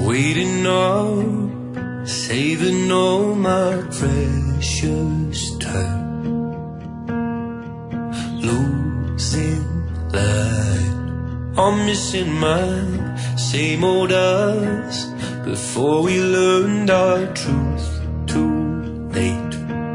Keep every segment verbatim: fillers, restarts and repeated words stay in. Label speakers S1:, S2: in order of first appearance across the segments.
S1: Waiting up, saving all my precious time, losing light. I'm missing my same old us before we learned our truth too late.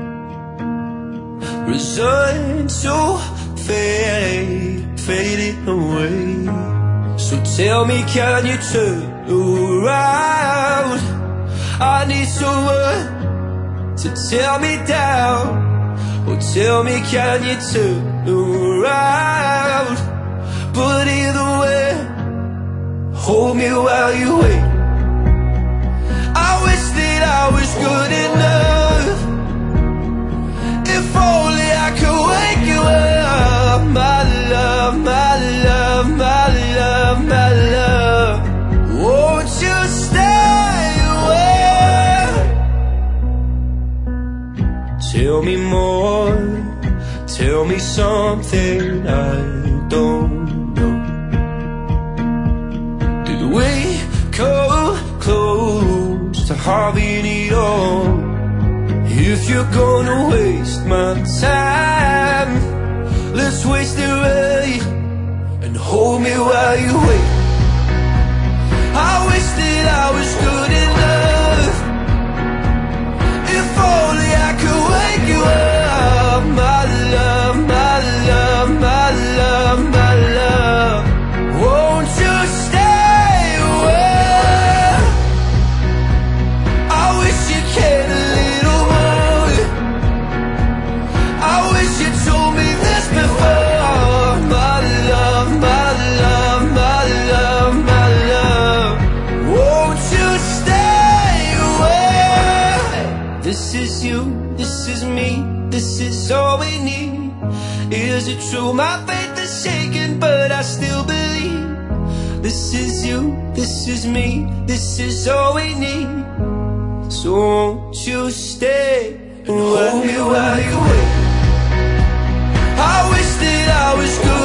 S1: Resigned to fade, fading away. So tell me, can you turn around? I need someone to tear me down. Or tell me, can you turn around? But either way, hold me while you wait. I wish that I was good enough. If only I could wake you up. My love, my love, my love, my love, won't you stay away? Tell me more, tell me something I don't know. Did we come close to having it all? If you're gonna waste my time, let's waste it right and hold me while you wait. I wish that I was good enough. If only I could wake you up. My love, my love, my love, my love, won't you stay away? I wish you cared a little more. I wish you told me this before. My love, my love, my love, my love, won't you stay away? This is you, this is me, this is all we need. Is it true? My faith is shaken, but I still believe. This is you, this is me, this is all we need. So won't you stay and hold me while you wait? I wish that I was good